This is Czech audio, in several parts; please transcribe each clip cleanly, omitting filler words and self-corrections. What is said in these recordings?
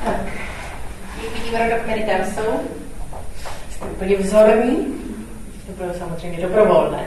Tak, jak vidíme, rodokmeny tam jsou. Jste úplně vzorní. To bylo samozřejmě dobrovolné.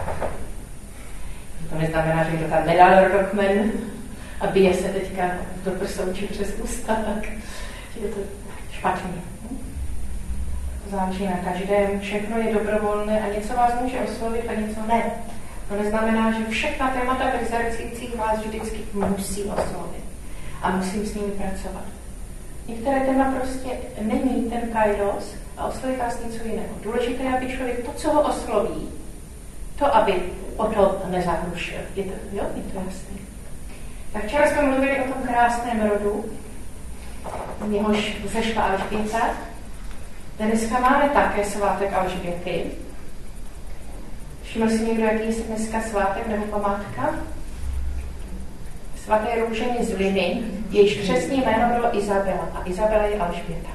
To neznamená, že kdo tam nedal rodokmen a bije se teďka do prsou či přes ústa, tak je to špatně. To záleží na každém. Všechno je dobrovolné a něco vás může oslovit a něco ne. To neznamená, že všechna témata v exercicích vás vždycky musí oslovit a musím s nimi pracovat. Některé téma prostě není ten kairos a osloví vás něco jiného. Důležité je, aby člověk to, co ho osloví, to, aby o to nezahlušil. Je to jasné. Tak včera jsme mluvili o tom krásném rodu, z něhož vzešla Alžběta. Dneska máme také svátek Alžběty. Všiml si někdo, jaký je dneska svátek nebo památka? Svaté Růženy z Liny, jejíž křestní jméno bylo Izabela a Izabela je Alžběta.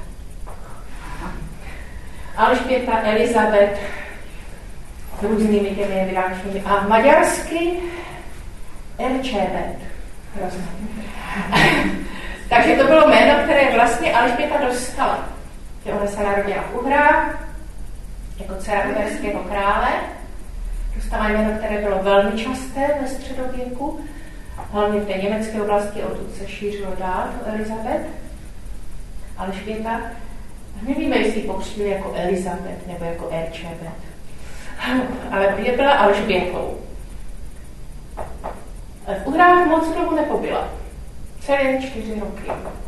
Alžběta, Elizabet, různými těmi vydáčními a maďarsky Elčebet. Takže to bylo jméno, které vlastně Alžběta dostala. Ona se narodila v Uhrách jako dcera uherského krále. Dostala jméno, které bylo velmi časté ve středověku, hlavně v té německé oblasti, odtud se šířilo dál to Elizabet. Alžběta, nevíme, jestli ji pokřtili jako Elizabet nebo jako Elčebet, ale byla Alžbětou. V Uhrách moc dobu nepobyla. Celé 4 roky.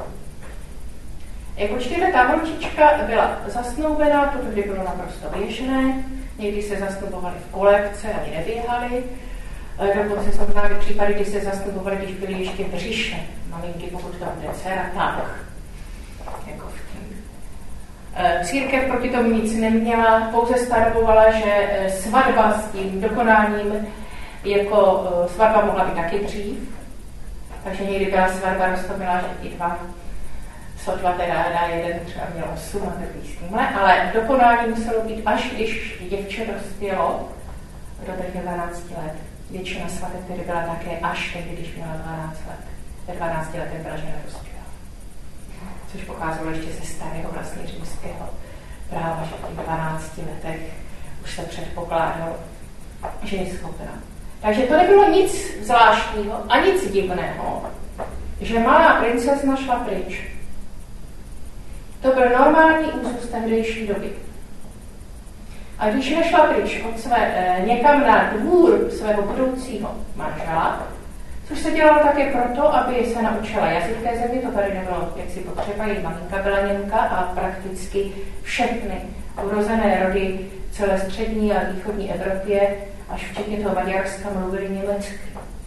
Jako 4letá holčička byla zasnoubená, to vždy bylo naprosto běžné. Někdy se zasnubovali v kolébce, ani neběhali. Dokonce jsme znali případy, kdy se zasnubovali, když byli ještě v břiše. Maminky, pokud tam jde dcera, tak. Jako v tím. Církev proti tomu nic neměla, pouze stanovovala, že svatba s tím dokonáním jako svatba mohla být taky dřív. Takže někdy byla svatba roztomilá, že ti dva sotva teda jeden třeba měl 8 a druhý s tímhle, ale dokonání muselo být, až když děvče dospělo do těch 12 let. Většina svateb tedy byla také až tehdy, když měla 12 let. Ve 12 letech byla žena dospělá. Což pocházelo ještě ze starého vlastně římského práva, že v těch 12 letech už se předpokládalo, že je schopná. Takže to nebylo nic zvláštního a nic divného, že malá princezna šla pryč. To byl normální úzus tehdejší doby. A když nešla pryč od někam na dvůr svého budoucího manžela, což se dělalo také proto, aby se naučila jazyk té země, to tady nebylo jaksi potřeba, její maminka byla Němka a prakticky všechny urozené rody v celé střední a východní Evropě, až včetně toho Maďarska, mluvili německy.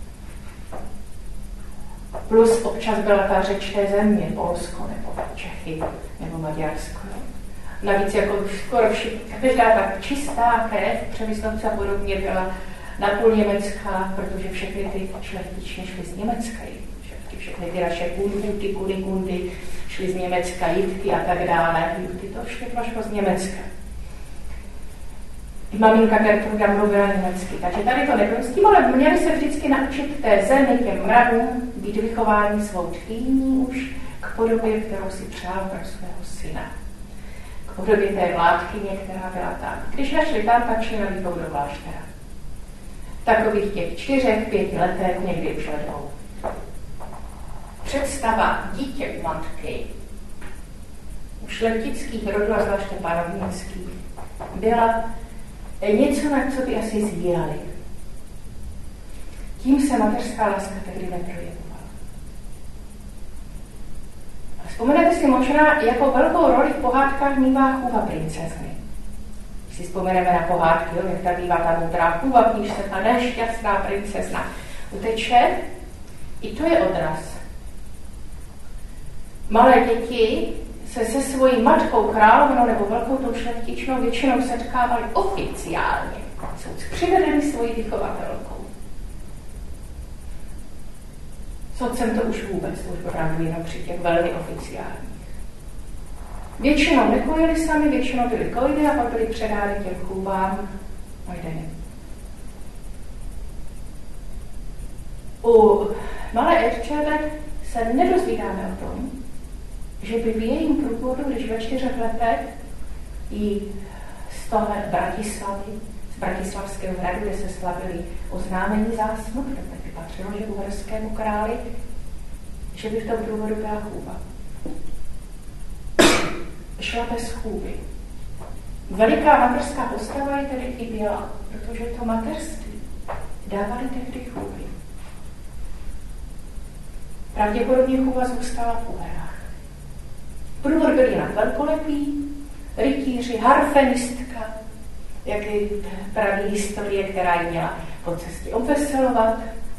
Plus občas byla ta řeč té země, Polsko nebo Čechy nebo Maďarsko. Navíc jako skoro každá ta čistá krev, Přemyslovce a podobně byla napůl německá, protože všechny ty šlechtičně šly z Německa. Všechny ty naše Kundy, Kunigundy šly z Německa, Jitky a tak dále. Jitky to všechno šlo z Německa. Maminka Gertruda mluvila německy, takže tady to nebylo s tím, ale měli se vždycky naučit té zemi, těm mravům, být vychování svou tchýní už k podobě, kterou si přál pro svého syna. K podobě té vládkyně, která byla tam. Když našli tam, tak šli na výchovu do kláštera. Takových těch 4-5 letech, někdy už ledou. Představa dítě u matky, u šlechtických rodů a zvláště panovnických, byla něco, na co by asi zírali. Tím se mateřská láska tehdy neprojevovala. A vzpomenete si možná, jako velkou roli v pohádkách mívá chůva princezny. Když si vzpomeneme na pohádky, jak tady mívá ta moudrá chůva, když se ta nešťastná princezna uteče, i to je odraz. Malé děti se svojí matkou královnou nebo velkou tou šlechtičnou většinou setkávali oficiálně. Jsou přivedeni svojí vychovatelkou. S otcem to už vůbec, to už opravdu jenom při těch velmi oficiálních. Většinou nekojili sami, většinou byli kojili a pak byli předány těm chůvám Majdeny. U malé Elčebet se nedozvídáme o tom, že by v jejím průvodu, když ve 4 letech jí z toho Bratislavy, z Bratislavského hradu, kde se slavili oznámení zásnub, tak by patřilo, že uherskému králi, že by v tom průvodu byla chůva. Šla bez chůvy. Veliká mateřská postava jí tedy chyběla, protože to mateřství dávali tehdy chůvy. Pravděpodobně chůva zůstala v Uherách. Průvod byl jinak velkolepý, rytíři, harfenistka, jak je praví historie, která ji měla po cestě obveselovat.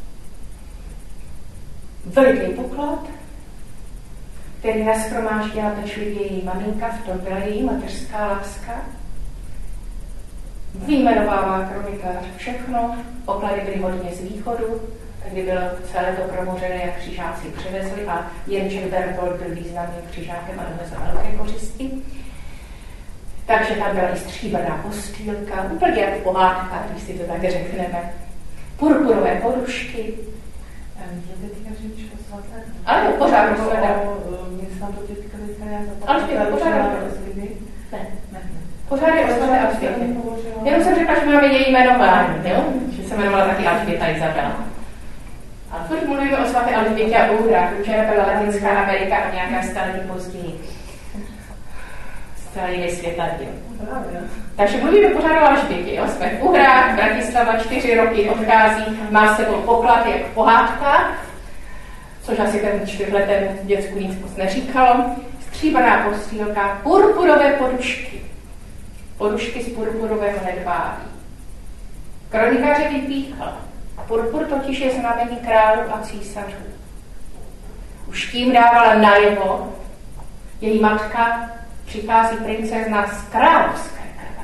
Veliký poklad, který nashromáždila pečlivě její maminka, v tom byla její mateřská láska. Vyjmenovává kronikář všechno, poklady byly hodně z východu, kdy bylo celé to promořené, jak křižáci přivezli a Jindřich Bertolt byl významným křižákem a dovezl velké kořisti. Takže tam byla i stříbrná postýlka, úplně jak v pohádkách, když si to tak řekneme. Purpurové podušky. Ano, pořád rozhledám. Alžběta, pořád rozhledám. Ne. Pořád je o svaté Alžbětě. Jenom jsem řekla, že máme její jmenování, jo? Že se jmenovala taky Alžběta Izabela. A furt mluvíme o svaté Alžbětě a Uhrách, protože byla Latinská Amerika a nějaká staletí později. Stále jiný světadíl. Takže mluvíme pořád o Alžbětě, jo? Jsme v Uhrách, Bratislava 4 roky odchází, má s sebou poklad jak v pohádkách, což asi ten 4letému děcku nic moc neříkalo. Stříbrná postýlka, purpurové podušky. Podušky z purpurového hedvábí. Kronikáře vypíchl. Purpur totiž je znamení králů a císařů. Už tím dávala najevo, její matka přichází princezna z královské krve.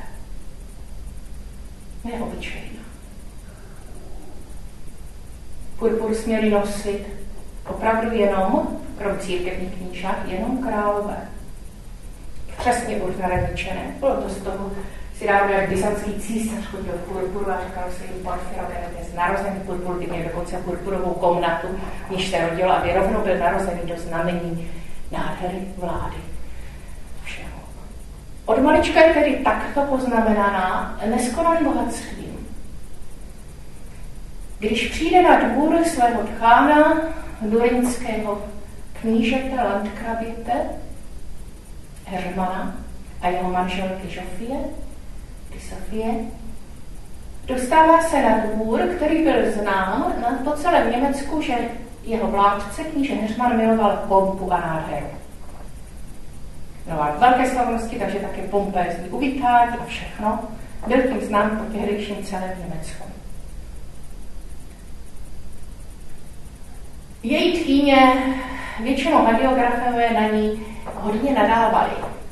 Neobyčejná. Purpur směli nosit opravdu jenom, krom církevních knížat, jenom králové. Přesně určené. Bylo to z toho, si dávno, jak byzantský císař chodil v purpuru a říkal se jim Porfirovi, z narozený purpur, ty měl dokonce purpurovou komnatu, níž se rodil, aby rovnou byl narozený do znamení nádhery vlády. Všeho. Od malička je tedy takto poznamenaná neskonalým bohatstvím. Když přijde na dvůr svého tchána, durinského knížete Landkraběte, Heřmana a jeho manželky Sofie, dostává se na dvůr, který byl znám po celém Německu, že jeho vládce, kníže Heřman, miloval pompu a nádheru. Miloval velké slavnosti, takže také pompézní uvítání a všechno. Byl tím znám po tehdejším celém Německu. Její tchýně, většinou hagiografové na ní hodně nadávali.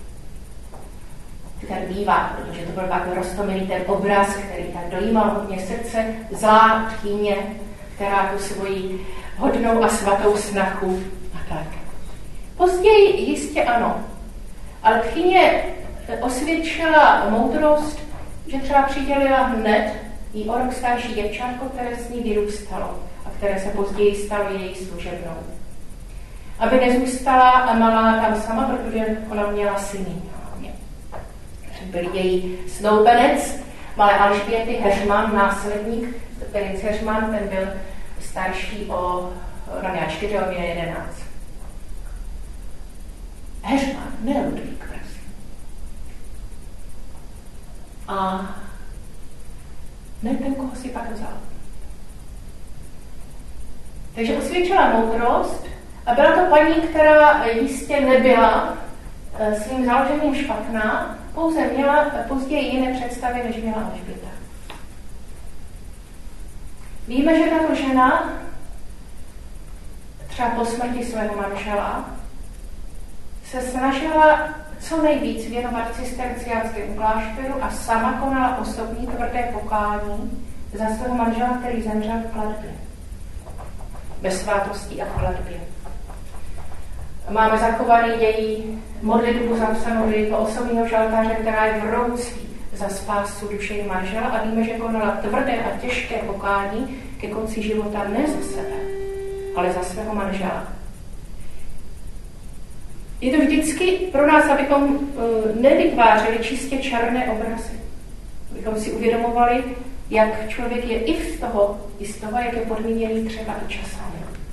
Ten bývá, protože to byl takový roztomilý ten obraz, který tak dojímal hodně srdce, zlá tchýně, která tu svoji hodnou a svatou snachu a tak. Později jistě ano, ale tchýně osvědčila moudrost, že třeba přidělila hned jí o rok starší děvčátko, které s ní vyrůstalo a které se později stalo její služebnou. Aby nezůstala malá tam sama, protože ona měla syny. Byl její snoubenec, malé Alžběty, Heřman, následník, princ Heřman, ten byl starší ona měla 4, on měl 11. Heřman, ne Ludvík, prosím. A ne ten, koho si pak vzal. Takže osvědčila moudrost a byla to paní, která jistě nebyla svým založením špatná, pouze měla později jiné představy, než měla Alžběta. Víme, že tato žena třeba po smrti svého manžela se snažila co nejvíc věnovat cisterciánskému klášteru a sama konala osobní tvrdé pokání za svého manžela, který zemřel v klatbě. Bez svátostí a v klatbě. Máme zachovaný její modlitbu zapsanou do jejího osobního žaltáře, která je vroucí za spásu duše její manžela a víme, že konala tvrdé a těžké pokání ke konci života ne za sebe, ale za svého manžela. Je to vždycky pro nás, abychom nevytvářeli čistě černé obrazy. Abychom si uvědomovali, jak člověk je i z toho, jak je podmíněný třeba i časem.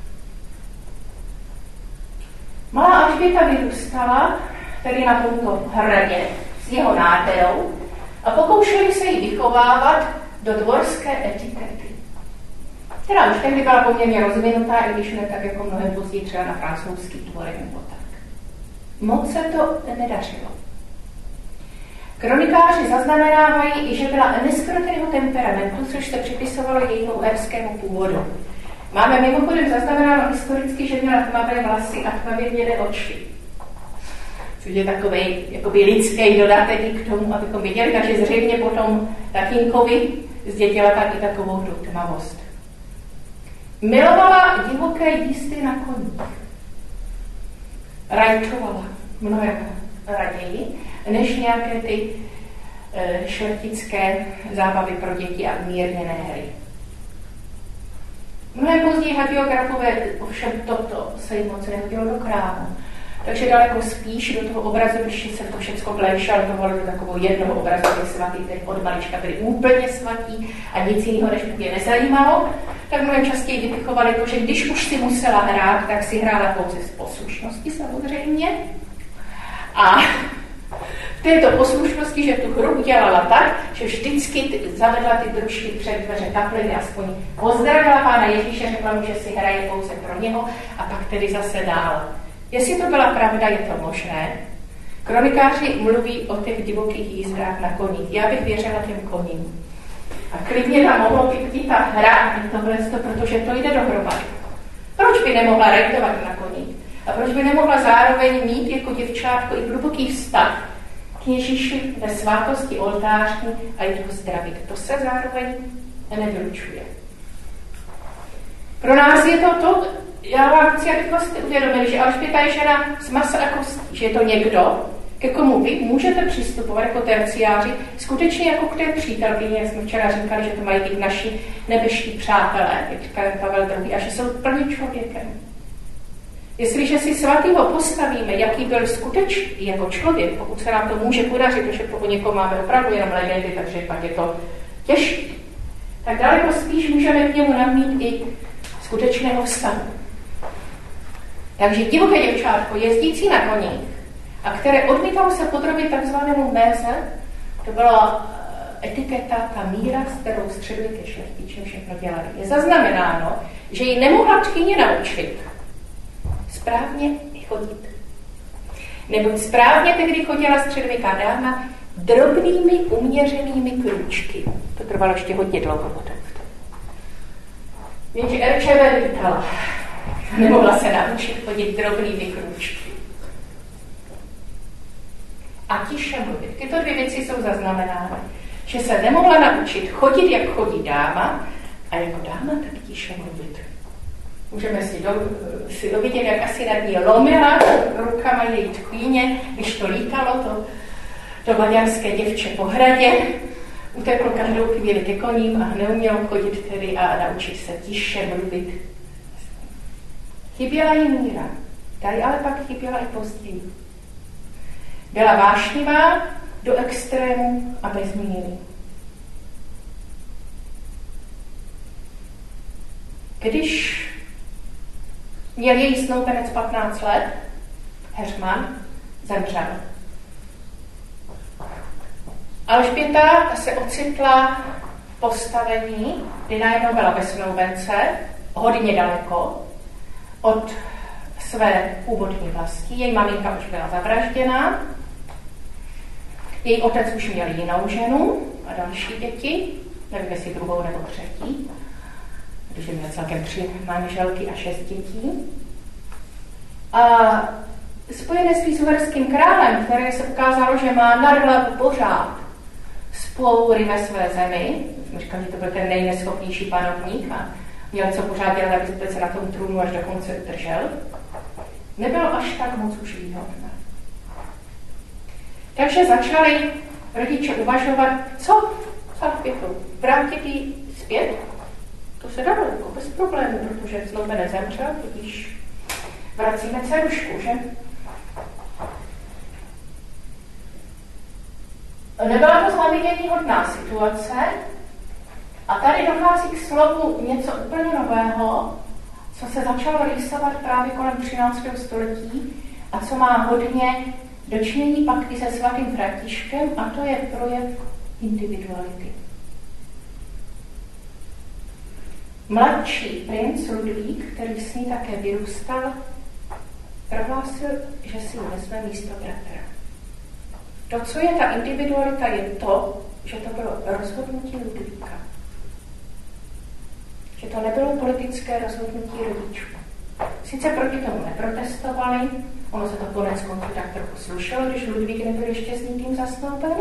Malá Alžběta vyrůstala tedy na tomto hradě s jeho nádherou a pokoušeli se jí vychovávat do dvorské etikety, která už tehdy byla poměrně rozvinutá, i když ne tak jako mnohem později třeba na francouzských dvorech nebo tak. Moc se to nedařilo. Kronikáři zaznamenávají, že byla neskrotného temperamentu, což se připisovalo jejímu uherskému původu. Máme mimochodem zaznamenáno historicky, že měla tmavé vlasy a tmavě hnědé oči. Což je takový jakoby lidský dodatek k tomu, abychom viděli, takže zřejmě potom tatínkovi zdědila taky takovou tu tmavost. Milovala divoké jízdy na koních. Rajčovala mnohem raději, než nějaké ty šlechtické zábavy pro děti a umírněné hry. Mnohem později hagiografové ovšem toto se jim moc nehodilo do krámu. Takže daleko spíš do toho obrazu, když se to všechno vléšaltovalo do takovou jednoho obrazu, kde svatý, který od malička byli úplně svatí a nic jiného než mě nezajímalo, tak mnohem častěji vypichovali to, že když už si musela hrát, tak si hrála pouze z poslušnosti samozřejmě. A v této poslušnosti, že tu hru udělala tak, že vždycky zavedla ty družky před dveře kapliny, aspoň pozdravila Pána Ježíše, řekla mu, že si hraje pouze pro něho a pak tedy zase dál. Jestli to byla pravda, je to možné. Kronikáři mluví o těch divokých jízdách na koních. Já bych věřila těm koním. A klidně tam mohlo být i ta hra, protože to jde dohromady. Proč by nemohla rajtovat na koních? A proč by nemohla zároveň mít jako děvčátko i hluboký vztah k Ježíši ve svátosti oltářní a i ho zdravit? To se zároveň nevylučuje. Pro nás je to, já vám chci, abychom si uvědomili, že Alžběta je žena z masa a kostí, že je to někdo, ke komu vy můžete přistupovat jako terciáři, skutečně jako k té přítelkyni, jak jsme včera říkali, že to mají být naši nebeští přátelé, jak říká Pavel II, a že jsou plně člověkem. Jestliže si svatýho postavíme, jaký byl skutečný jako člověk, pokud se nám to může podařit, protože po někom máme opravdu jenom legendy, takže pak je to těžké, tak daleko spíš můžeme k němu namít i skutečného vztahu. Takže divoké děvčátko, jezdící na koních, a které odmítalo se podrobit takzvanému méze, to byla etiketa, ta míra, s kterou středověké šlechtiče všechno dělali. Je zaznamenáno, že ji nemohla tchyně naučit správně chodit. Neboť správně tehdy chodila středověká dáma drobnými uměřenými krůčky. To trvalo ještě hodně dlouho potom. Jenže Erčeve vítala. Nemohla se naučit chodit drobnými krůčky. A tiše mluvit. Tyto dvě věci jsou zaznamenány. Že se nemohla naučit chodit, jak chodí dáma, a jako dáma tak tiše mluvit. Můžeme si dovidět, jak asi nad ní lomila rukama její tchýně, když to lítalo, to maďarské děvče po hradě, uteklo každou chvíli ke koním a neumělo chodit tedy a naučit se tiše mluvit. Chyběla jí míra, tady ale pak chyběla i později. Byla vášnivá do extrému a bez míry. Když měl její snoubenec 15 let, Heřman, zemřel. Alžběta se ocitla v postavení, kdy najednou byla bez snoubence, hodně daleko od své původní vlasti. Její maminka už byla zavražděná, její otec už měl jinou ženu a další děti, nevím, jestli druhou nebo třetí, protože měl celkem 3 manželky a 6 dětí. A spojenectví s uherským králem, které se ukázalo, že má nad hlavu pořád spoury ve své zemi, jsme říkali, že to byl ten nejneschopnější panovník a měl co pořád dělat, aby se na tom trůnu až do konce udržel, nebylo až tak moc už výhodné. Takže začali rodiče uvažovat, co s Alžbětou, vrátit ji zpět. To se dalo jako bez problémů, protože snoubenec zemřel, tudíž vracíme dcerušku, že? Nebyla to záviděníhodná situace a tady dochází k slovu něco úplně nového, co se začalo rýsovat právě kolem 13. století a co má hodně dočinění pak i se svatým Františkem, a to je projev individuality. Mladší princ Ludvík, který s ní také vyrůstal, prohlásil, že si vezme místo bratra. To, co je ta individualita, je to, že to bylo rozhodnutí Ludvíka. Že to nebylo politické rozhodnutí rodičů. Sice proti tomu neprotestovali, ono se to konec konců tak trochu slušelo, když Ludvík nebyl ještě s nikým zasnouben,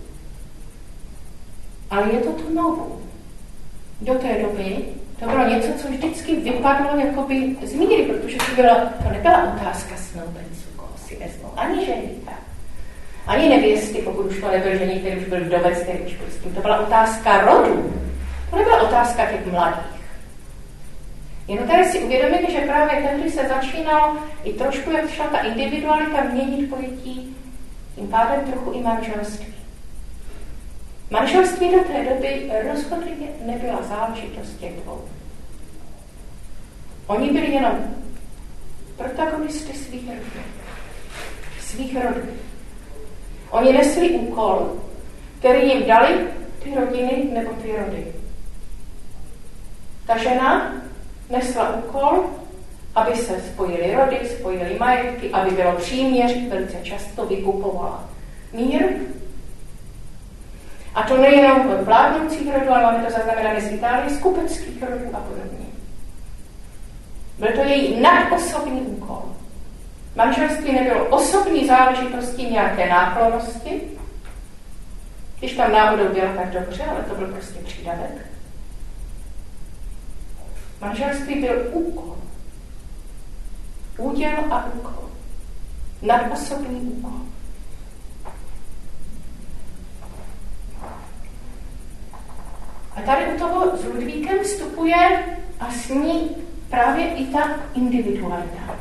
ale je to tu novou. Do té doby to bylo něco, co vždycky vypadlo jakoby z míry, protože to nebyla otázka snoubenců, koho si vezmou, ani ženíta, ani nevěsty, pokud už to nebyl ženík, který už byl vdovec, který už byl s tím. To byla otázka rodu. To nebyla otázka těch mladých. Jenom tady si uvědomit, že právě tehdy se začínalo i trošku, jak šla ta individualita, měnit pojetí, tím pádem trochu i manželství. Manželství do té doby rozhodně nebyla záležitost těch dvou. Oni byli jenom protagonisty svých rodů. Oni nesli úkol, který jim dali ty rodiny nebo ty rody. Ta žena nesla úkol, aby se spojily rody, spojily majetky, aby bylo příměří, velice často vykupovala mír. A to nejenom od vládnoucích rodů, ale máme to zaznamenané z Itálie, z kupeckých rodů a podobně. Byl to její nadosobní úkol. Manželství nebylo osobní záležitostí nějaké náklonnosti. Když tam náhodou byla, tak dobře, ale to byl prostě přídavek. Manželství byl úkol. Úděl a úkol. Nadosobní úkol. A tady u toho s Ludvíkem vstupuje a s ní právě i ta individualita.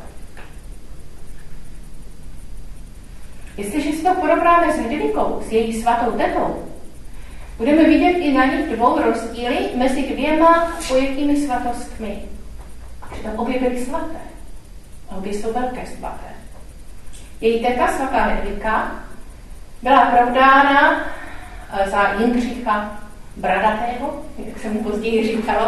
Jestliže si to porovnáme s Hedvikou, s její svatou tetou, budeme vidět i na nich dvou rozdíly mezi dvěma pojetými svatostmi. Přitom obě byly svaté. A obě jsou velké svaté. Její teta, svatá Hedvika, byla provdána za Jindřicha Bradatého, jak se mu později říkalo,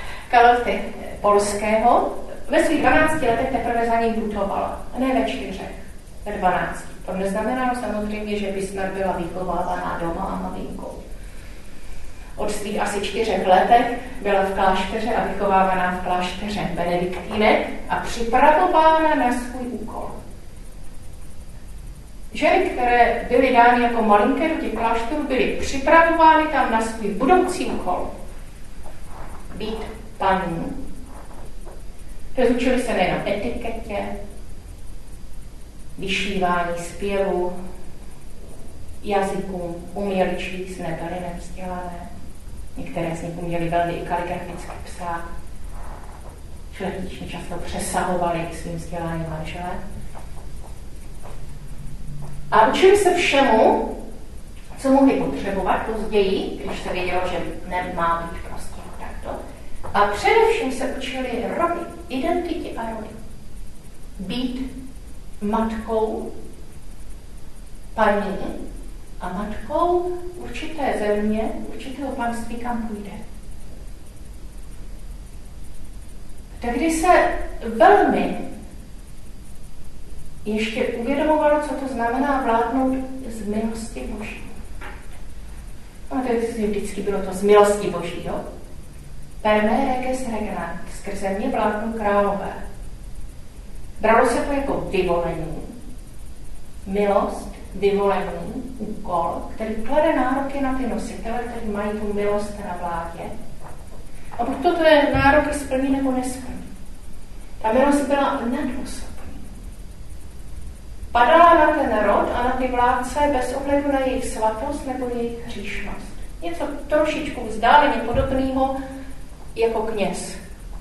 polského. Ve svých 12 letech teprve za ním putovala. A ne ve 4, ve 12. To neznamenalo samozřejmě, že by snad byla vychovávaná doma a maminkou. Od svých asi 4 letech byla v klášteře a vychovávaná v klášteře benediktínek a připravována na svůj úkol. Ženy, které byly dány jako malinké do těch klášterů, byly připravovány tam na svůj budoucí úkol. Být paní. Rozučili se nejen etiketě, vyšívání, zpěvu, jazykům, uměli číst, nebyly nevzdělané. Některé z nich uměli velmi i kaligraficky psát. Šlechtiční často přesahovali svým vzděláním manžele. A učili se všemu, co mohli potřebovat později, když se vědělo, že nemá být prostě takto. A především se učili rody, identitě a rody. Být matkou, paní a matkou určité země, určitého panství, kam půjde. Tehdy se velmi ještě uvědomovalo, co to znamená vládnout z milosti Boží. A to vždycky bylo to z milosti Boží, jo? Per me reges regnant, skrze mě vládnou králové. Bralo se to jako vyvolení, milost, vyvolení, úkol, který klade nároky na ty nositele, kteří mají tu milost na vládě. A buď to ty nároky splní nebo nesplní. Ta milost byla nadosobní. Padala na ten rod a na ty vládce bez ohledu na jejich svatost nebo jejich hříšnost. Něco trošičku vzdáleně podobného jako kněz.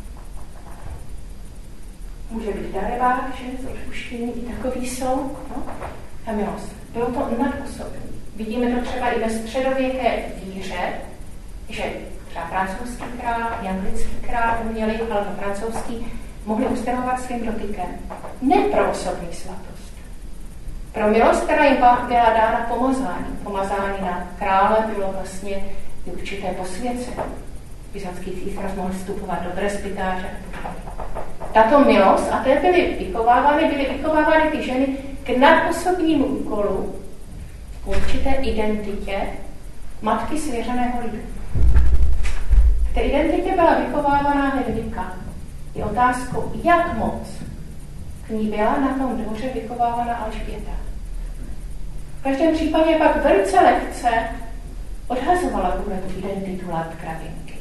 Může být darebák, že z odpuštění i takový jsou. No? A milost. Bylo to nadosobní. Vidíme to třeba i ve středověké víře, že třeba francouzský král, anglický král měli, ale francouzský mohli uzdravovat svým dotykem. Ne pro osobní svatost. Pro milost, která jim byla dána pomazání. Pomazání na krále bylo vlastně určité posvěcení. Byzantský císař mohl vstupovat do presbytáře. Tato milost, a té byly vychovávány ty ženy k nadosobnímu úkolu, k určité identitě matky svěřeného lidu. K té identitě byla vychovávána Hedvika. Je otázkou, jak moc k ní byla na tom dvoře vychovávána Alžběta. V každém případě pak velice lehce odhazovala tu identitu landgravinky.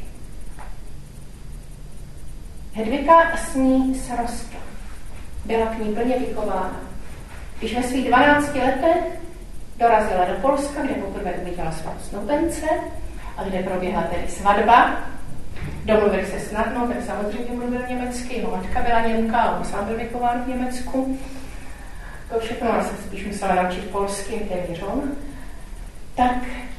Hedvika s ní srostla. Byla k ní plně vychována. Když ve svých 12 letech dorazila do Polska, kde poprvé uviděla svou snoubence a kde proběhla tedy svatba, domluvili se snadno, tak samozřejmě mluvil německy, jeho matka byla Němka a on sám byl vychován v Německu. To všechno, ona se spíš musela naučit polsky, jak téměř on. Tak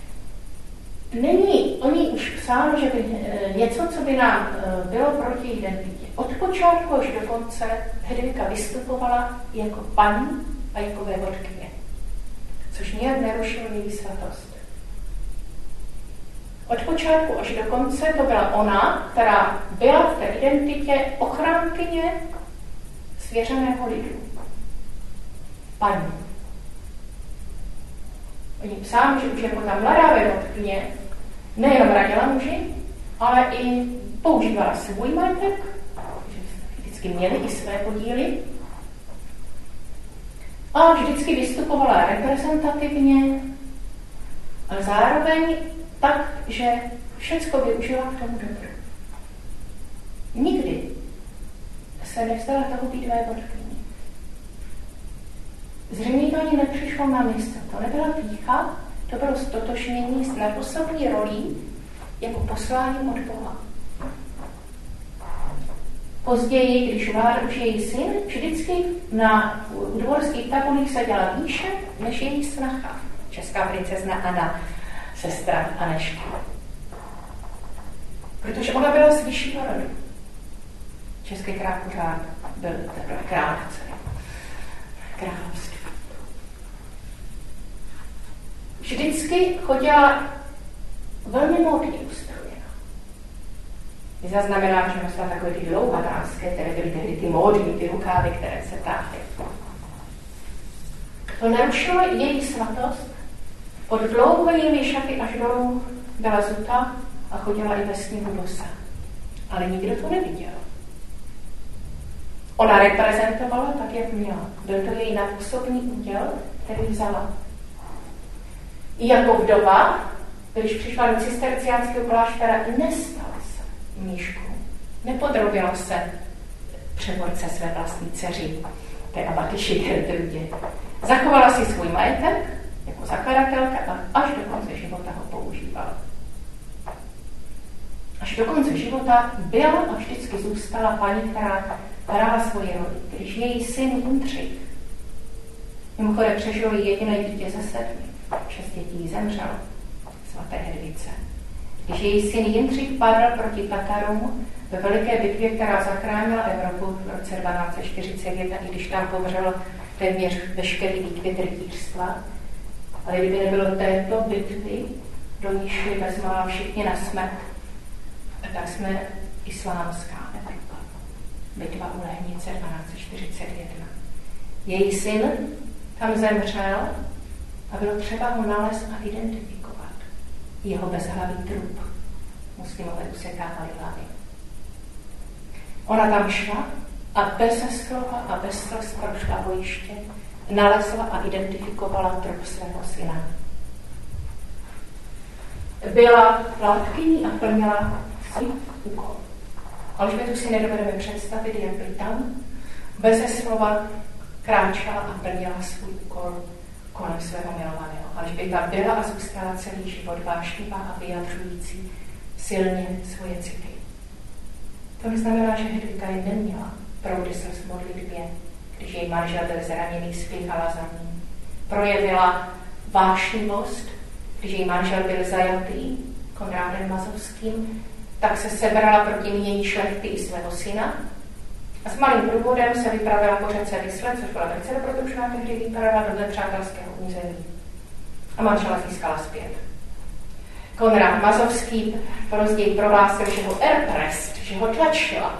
není o ní už psáno, že by něco, co by nám bylo proti identitě. Od počátku až do konce Hedvika vystupovala jako paní a jako vévodkyně, což nijak nerušilo její svatost. Od počátku až do konce to byla ona, která byla v té identitě ochránkyně svěřeného lidu. Paní. Oni psám, že už jako ta mladá vévodkyně nejenom radila muži, ale i používala svůj majetek, že vždycky měli i své podíly, a vždycky vystupovala reprezentativně, ale zároveň tak, že všecko využila k tomu dobru. Nikdy se nevzdala toho být vévodkyní. Zřejmě to ani nepřišlo na místo. To nebyla pýcha, to bylo stotožnění s neosobní rolí jako posláním od Boha. Později, když vládl už její syn, vždycky na dvorských tabulích seděla výše než její snacha, česká princezna Anna, sestra Anešky. Protože ona byla z vyššího rodu. Český král pořád byl teprve králce. Království. Vždycky chodila velmi módně ustrojená. Je zaznamenám, že nosila takové ty dlouhatánské, které byly tehdy ty módní, ty rukávy, které se táhly. To narušilo její svatost. Od dlouhými šaty až dolů byla zuta a chodila i ve sněhu bosa. Ale nikdo to neviděl. Ona reprezentovala tak, jak měla. Byl to její nadosobní úděl, který vzala. I jako vdova, když přišla do cisterciánského kláštera, nestala se mnížkou. Nepodrobila se přeborce své vlastní dceři, té abatyši Gertrudě. Zachovala si svůj majetek jako zakladatelka a až do konce života ho používala. Až do konce života byla a vždycky zůstala paní, která hrála svoji roli. Když její syn Jindřich, mimochodem přežil jediné dítě ze 7, 6 dětí zemřelo, svaté Hedvice. Když její syn Jindřich padl proti Tatarům ve veliké bitvě, která zachránila Evropu v roce 1241, i když tam pomřel téměř veškerý výkvět rytířstva, ale kdyby nebylo této bitvy, do níž šli bezmála všichni na smrt, tak jsme islámská Evropa. Bitva u Lehnice 1241. Její syn tam zemřel a bylo třeba ho nalézt a identifikovat. Jeho bezhlavý trup. Muslimové usekávali hlavy. Ona tam šla a bez slova a bez slz prošla bojiště, nalezla a identifikovala trup svého syna. Byla vládkyní a plnila svůj úkol. Alžbětu si nedovedeme představit, jak by tam beze slova kráčela a plnila svůj úkol kolem svého milovaného. Alžběta byla a zůstala celý život vášnivá a vyjadřující silně svoje city. To neznamená, že Hedvika je neměla proudy slz v modlitbě, když její manžel byl zraněný, spěchala za ním. Projevila vášnivost, když její manžel byl zajatý Konrádem Mazovským, tak se sebrala proti nynění šlechty i svého syna a s malým průvodem se vypravila po řece Visle, což byla velice dobrodružná tehdy výprava do nepřátelského území. A manžela získala zpět. Konrád Mazovský později prohlásil, že ho erpresst, že ho tlačila.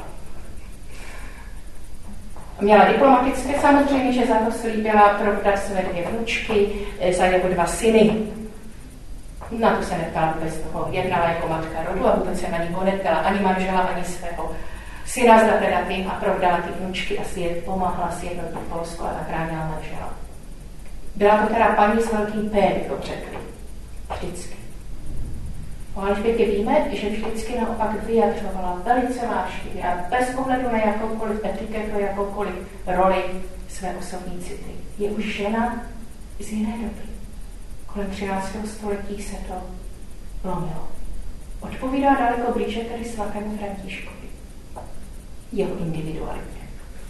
Měla diplomatické samozřejmě, že za to slíbila provdat své 2 vnučky za jeho 2 syny. Na to se neptala vůbec toho. Jednala jako matka rodu a vůbec se na ní neptala ani manžela, ani svého syna, zda teda ty a provdala ty vnučky a si je pomáhla sjednotit Polsko a zachránila manžela. Byla to teda paní s velkým P, bychom řekli. Vždycky. O Alžbětě víme, že vždycky naopak vyjadřovala velice vášnivě a bez ohledu na jakoukoliv etiketu, jakoukoliv roli své osobní city. Je už žena z jiné doby. Kolem 13. století se to lomilo. Odpovídá daleko blíže tedy svatému Františkovi. Jeho individualitě.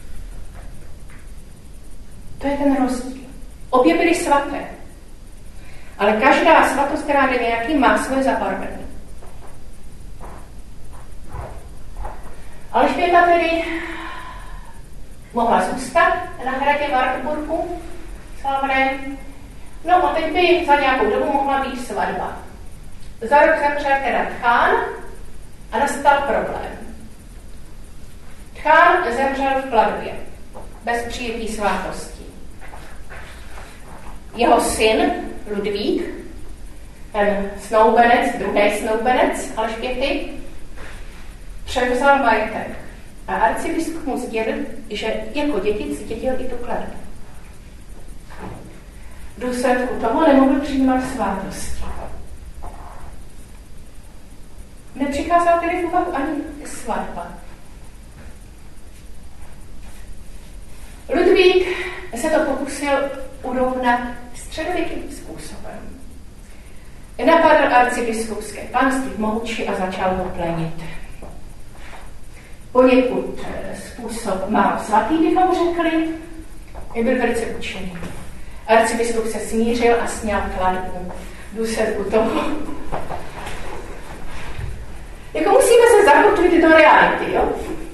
To je ten rozdíl. Obě byly svaté. Ale každá svatost, která jde nějaký, má svoje zabarvení. Alžběta tedy mohla zůstat na hradě Wartburgu s Alvarem. No a teď by za nějakou dobu mohla být svatba. Za rok zemřel teda Tchán a nastal problém. Tchán zemřel v Kladově, bez přijetí svátostí. Jeho syn Ludvík, ten snoubenec, druhý snoubenec Alžběty, převzal majetek a arcibiskup mu sdělil, že jako dědic dědil i tu Kladovu. V důsledku toho nemohl přijímat svátosti. Nepřicházela tedy v úvahu ani svatba. Ludvík se to pokusil urovnat středověkým způsobem. Napadl arcibiskupské panství v Mohuči a začal ho plenit. Poněkud způsob málo svatý, bychom řekli, byl velice účinný. Arcibiskup se smířil a sňal klatbu. V důsledku toho. Jako musíme se zakotvit do reality, jo?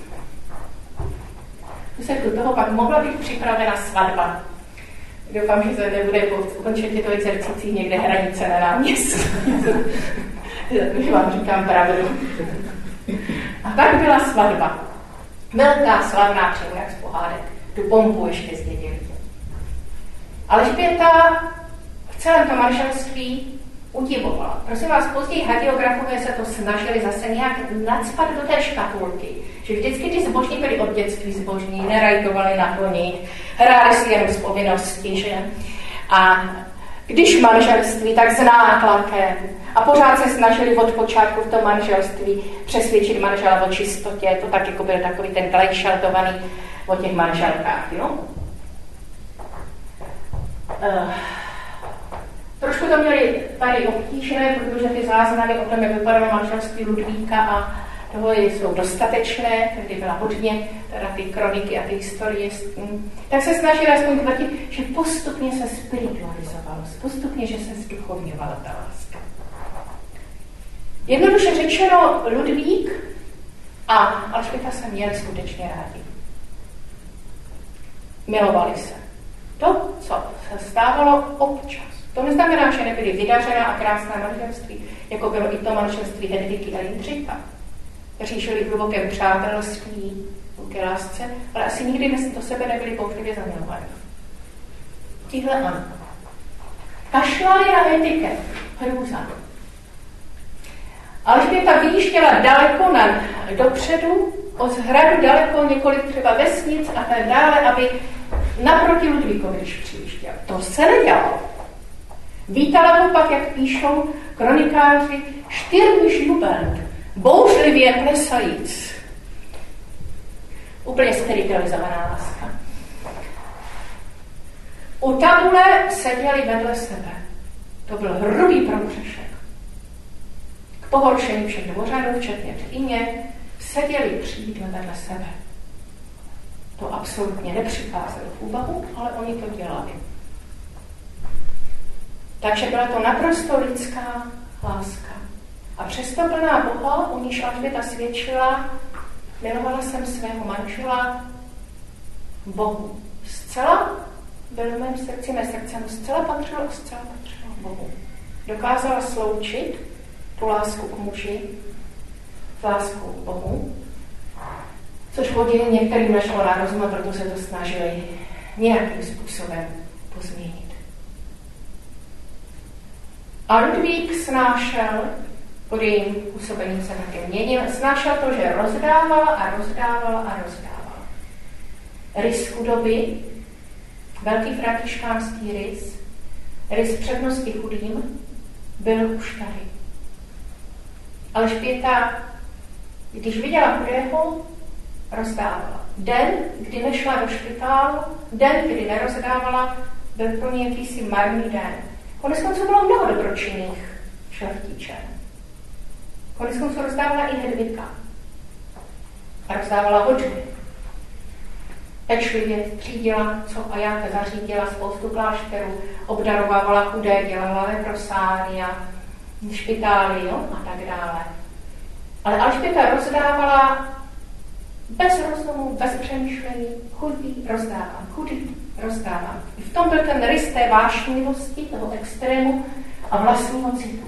V důsledku toho pak mohla být připravena svatba. Doufám, že se nebude po ukončení toho exercicí někde hranice na náměstí. Že vám říkám pravdu. A tak byla svatba. Velká, slavná, přímo jak z pohádek. Tu pompu ještě zdědili. Alžběta v celém tom manželství udivovala. Prosím vás, později hagiografové se to snažili zase nějak nacpat do té škatulky, že vždycky ty zbožní byli od dětství zbožní, nerajtovali na koni, hráli si jenom z povinnosti, že? A když manželství, tak s nátlakem. A pořád se snažili od počátku v tom manželství přesvědčit manžela o čistotě. To tak jako byl takový ten glejšaltovaný o těch manželkách, jo? Trošku to měli tady obtížné, protože ty záznamy o tom, jak vypadalo manželství Ludvíka a toho jsou dostatečné, tehdy byla hodně, teda ty kroniky a ty historie, tak se snažili aspoň tvrdit, že postupně se spiritualizovalo, postupně, že se zduchovňovala ta láska. Jednoduše řečeno, Ludvík a Alžběta se měli skutečně rádi. Milovali se. To, co se stávalo občas. To neznamená, že nebyly vydařená a krásná manželství, jako bylo i to manželství Hedviky a Jindřicha, kteří žili v hlubokém přátelství, hluboké lásce, ale asi nikdy do sebe nebyli bouřlivě zamilovaní. Tihle ano. Kašlali na etiket. Hrůza. Alžběta vyjížděla daleko dopředu, od hradu daleko, několik třeba vesnic a tak dále, aby naproti Ludvíkovi, když přijížděl. To se nedělalo. Vítala ho pak, jak píšou kronikáři, štyrmiš jubelt, bouřlivě plesajíc. Úplně spiritualizovaná láska. U tabule seděli vedle sebe. To byl hrubý prohřešek. K pohoršení všech dvořanů, včetně tchýně, seděli přídle vedle sebe. To absolutně nepřicházelo v úvahu, ale oni to dělali. Takže byla to naprosto lidská láska. A přesto plná Boha, u níž Alžběta svědčila, milovala jsem svého manžela Bohu. Zcela byl v mém srdci, mé srdce mu zcela patřilo Bohu. Dokázala sloučit tu lásku k muži s láskou k Bohu, což hodně některým nešlo na rozum, a proto se to snažili nějakým způsobem pozměnit. A Ludvík snášel, pod jejím působením se také měnil, snášel to, že rozdávala. Rys chudoby, velký františkánský rys přednosti chudým, byl už tady. Alžběta, když viděla chudého, rozdávala. Den, kdy nešla do špitálu, den, kdy nerozdávala, byl pro ně jakýsi marný den. Koneckonců bylo mnoho dobročinných šlechtičen. Koneckonců rozdávala i Hedvika. A rozdávala hodně. Pečlivě třídila, co a jak, zařídila spoustu klášterů, obdarovávala chudé, dělala leprosária, špitály, jo, a tak dále. Ale Alžběta rozdávala bez rozumu, bez přemýšlení, chudý rozdávám. I v tom byl ten rys té vášnivosti, toho extrému a vlastního citu.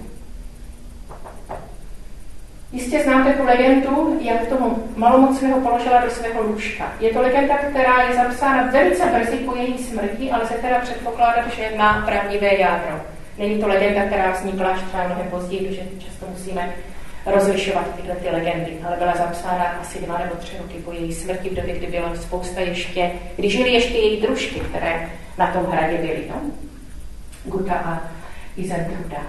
Jistě znáte tu legendu, jak toho malomocného položila do svého lůžka. Je to legenda, která je zapsána velice brzy po její smrti, ale se teda předpokládat, že má pravdivé jádro. Není to legenda, která vznikla až třeba mnohem později, protože často musíme rozlišovat tyhle ty legendy, ale byla zapsána asi 2 nebo 3 roky po její smrti, v době, kdy byla spousta ještě, kdy žili ještě její družky, které na tom hradě byly, no? Guta a Izentruda.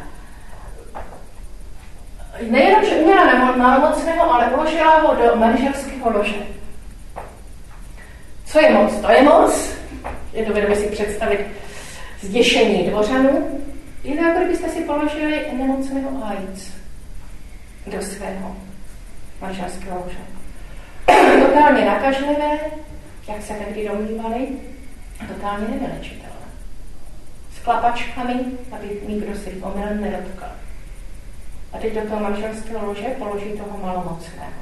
Nejenom, že uměla na malomocného, ale uložila ho do manželského lože. Co je moc? To je moc. Dovedeme si představit zděšení dvořanů. Je to, jako kdybyste si položili nemocného AIDS do svého manželského lože. Totálně nakažlivé, jak se tehdy domnívali, a totálně nevylečitelné. S klapačkami, aby nikdo si omylem nedotkl. A teď do toho manželského lože položí toho malomocného.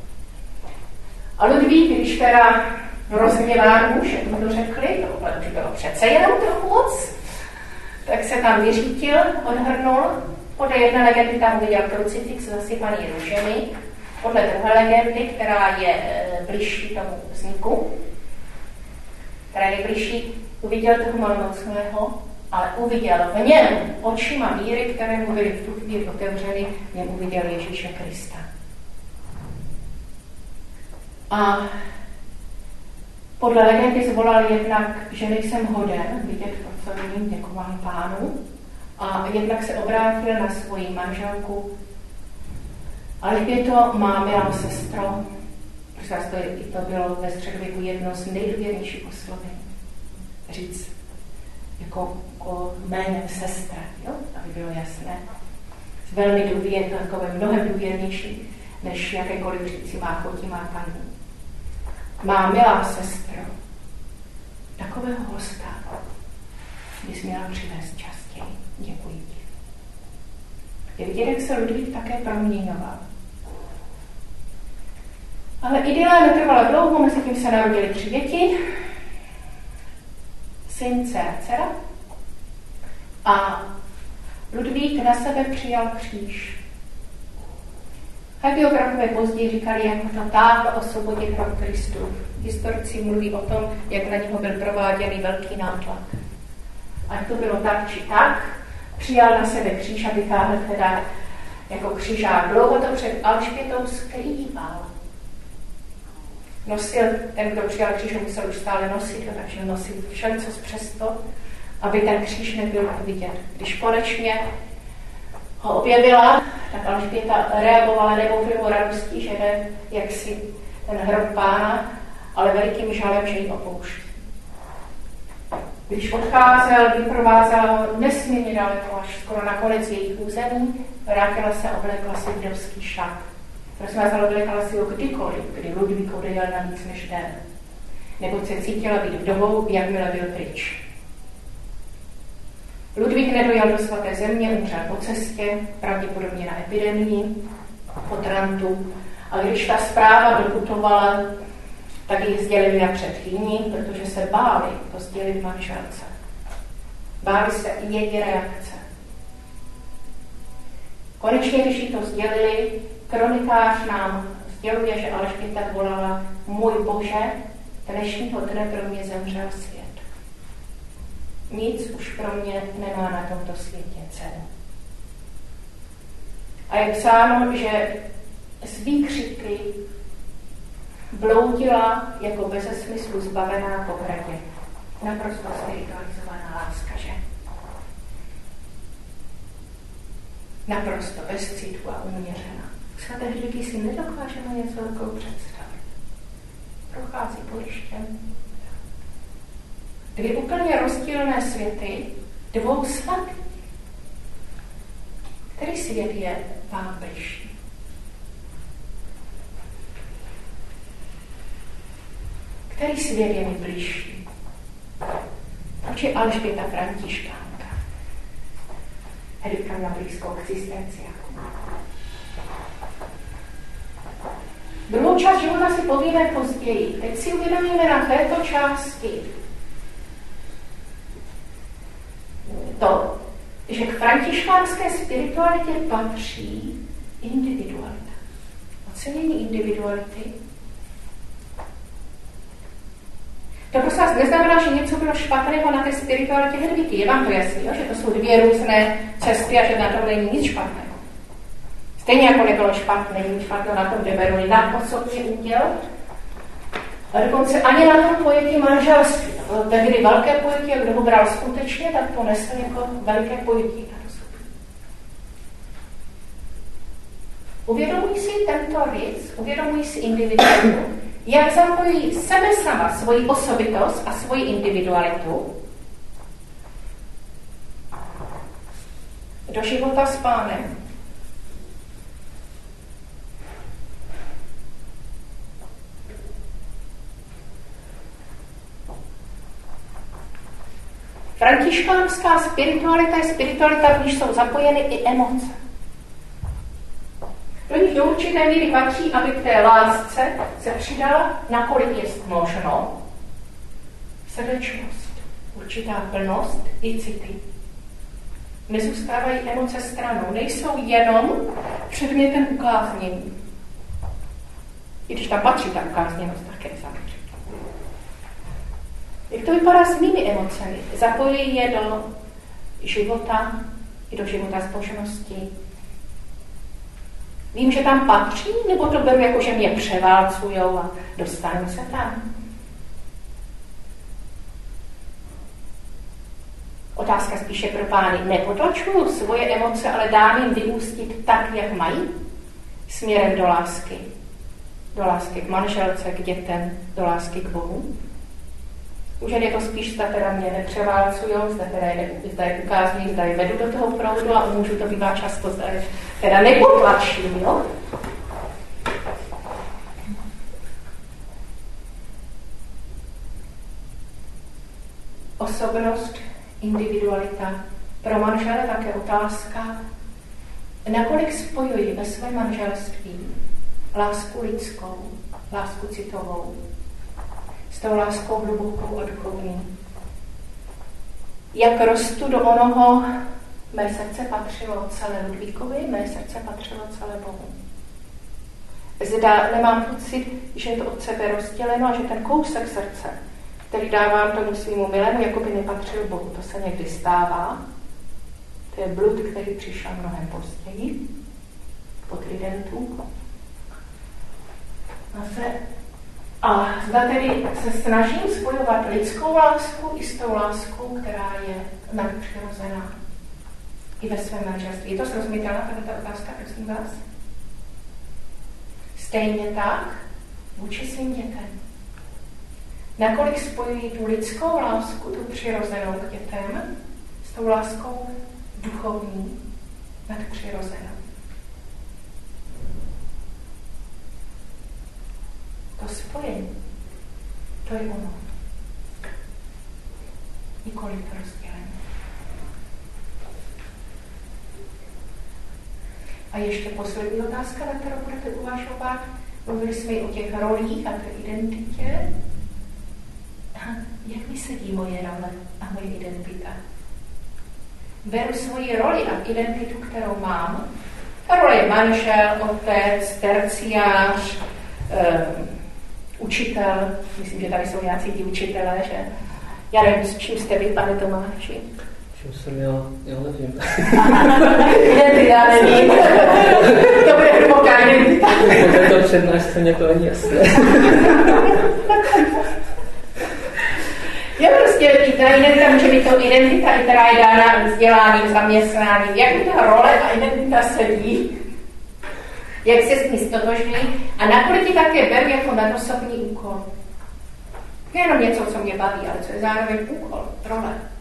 A Ludvík, když teda rozhněván muž, jak mu to řekli, to už bylo přece jenom trochu moc, tak se tam vyřítil, odhrnul. Podle jedné legendy tam uviděl krucifix zasypaný růžemi. Podle druhé legendy, která je bližší tomu vzniku, uviděl toho malomocného, ale uviděl v něm očima víry, které mu byly v tu chvíli otevřeny, v něm uviděl Ježíše Krista. A podle legendy zvolal jednak, že nejsem hoden vidět to, co vidím, děkovám Pánu, a jednak se obrátil na svoji manželku. Alžběto, má milá sestro, protože to bylo ve středověku jedno z nejdůvěrnějších oslovení. Říct jako jménem sestra, jo? Aby bylo jasné. Velmi důvěrné, takové mnohem důvěrnější, než jakékoliv říci má chotí, má paní. Má milá sestro, takového hosta bys měla přivést častěji. Děkuji ti. Je vidět, jak se Ludvík také proměňoval. Ale idyla netrvala dlouho, mezi tím se narodili 3 děti. Syn, dcera. A Ludvík na sebe přijal kříž. Hagiografové později říkali, jak to táhl osvobodit hrob Kristův. Historici mluví o tom, jak na něho byl prováděný velký nátlak. Ať to bylo tak či tak, přijal na sebe kříž a vytáhl teda jako křižák. Dlouho to před Alžbětou skrýval. Nosil, ten, kdo přijal kříž, musel už stále nosit, takže nosil všelicos přesto, aby ten kříž nebyl vidět. Když konečně ho objevila, tak Alžběta reagovala nebouřlivou radostí, že jde jaksi ten hrob Pána, ale velikým žalem, že ji opouští. Když odcházel, vyprovázela ho nesmírně daleko, až skoro na konec jejich území, vrátila se a oblekla si vdovský šat. Prosím vás, ale oblekala si ho kdykoliv, kdy Ludvík odejel na víc než den. Neboť se cítila být vdovou, jakmile byl pryč. Ludvík nedojel do svaté země, umřel po cestě, pravděpodobně na epidemii, po trantu. A když ta zpráva doputovala, tak ji sdělili napřed jiní, protože se báli to sdělit manželce. Báli se i její reakce. Konečně, když jí to sdělili, kronikář nám sděluje, že Alžběta volala: můj Bože, dnešního dne pro mě zemřel svět. Nic už pro mě nemá na tomto světě cenu. A je psáno, že s výkřiky bloudila jako beze smyslu zbavená po hradě. Naprosto spiritualizovaná láska, že? Naprosto bez citu a uměřená. Svaté Hedvigy si nedokážeme něco takového představit. Prochází bojištěm. Dvě úplně rozdílné světy, dvou svatých. Který svět je vám bližší? Který svět je mi bližší? Proč je Alžběta Františkánka? Hedvika na blízkou k cisterciákům. Druhou část života si povíme později. Teď si uvědomíme na této části to, že k františkánské spiritualitě patří individualita. Ocenění individuality. To prostě neznamená, že něco bylo špatného na té spiritualitě Hedviky. Je vám to jasný, že to jsou dvě různé cesty a že na tom není nic špatného. Stejně jako nebylo špatné, nic špatného na tom, kde beruli nad osobní úděl. A dokonce ani na tom pojetí manželství. To bylo tehdy velké pojetí, a kdo ho bral skutečně, tak to nesl jako veliké pojetí na osobní. Uvědomují si tento rys, uvědomují si individualitu, jak zapojí sebe sama, svoji osobitost a svoji individualitu do života s Pánem. Františkánská spiritualita je spiritualita, v níž jsou zapojeny i emoce. Do nich do určité míry patří, aby k té lásce se přidala, nakolik jest možno, srdečnost, určitá plnost i city. Nezůstávají emoce stranou, nejsou jenom předmětem ukáznění. I když tam patří ta ukázněnost také samozřejmě. Jak to vypadá s mými emocemi? Zapojí je do života, i do života zbožnosti. Vím, že tam patří, nebo to beru jako, že mě převálcujou a dostanu se tam? Otázka spíše pro pány. Nepotlačuju svoje emoce, ale dám jim vyústit tak, jak mají? Směrem do lásky. Do lásky k manželce, k dětem, do lásky k Bohu. Už je to spíš, zda teda mě nepřeválcujou, zda je ukázní, zda je vedu do toho proudu a můžu to bývá často, zda je teda nepotlačím, jo? Osobnost, individualita. Pro manžele také otázka, nakolik spojuji ve svém manželství lásku lidskou, lásku citovou, s tou láskou hlubokou a duchovní. Jak rostu do onoho, mé srdce patřilo celé Ludvíkovi, mé srdce patřilo celé Bohu. Zda nemám pocit, že je to od sebe rozděleno a že ten kousek srdce, který dávám tomu svýmu milému, jako by nepatřil Bohu. To se někdy stává. To je blud, který přišel mnohem později, po tridentu. A zda tedy se snažím spojovat lidskou lásku i s tou láskou, která je nadpřirozená i ve svém manželství. Je to srozumitelná tato otázka, prosím vás? Stejně tak vůči svým dětem. Nakolik spojují tu lidskou lásku, tu přirozenou k dětem, s tou láskou duchovní, nadpřirozenou. To spojení, to je ono. Nikoliv to rozdělení. A ještě poslední otázka, na kterou budete uvažovat. Mluvili jsme i o těch rolích a té identitě. Jak mi sedí moje role a moje identita? Beru svoji roli a identitu, kterou mám. Ta role je manžel, otec, terciář, učitel. Myslím, že tady jsou nějaký ti učitelé, že? Já nevím, s čím jste vy, pane Tomáši? Čím jsem já nevím. Identita nevím. To bude hluboká identita. Po této přednášce mě to není jasné. Je prostě ta identita může být to identita, která je dána vzděláním, zaměstnáním. Jak mi ta role a identita sedí? Jak se s ní stotožní? A nakolik ji také beru jako nadosobný úkol? Jenom něco, co mě baví, ale co je zároveň úkol, role.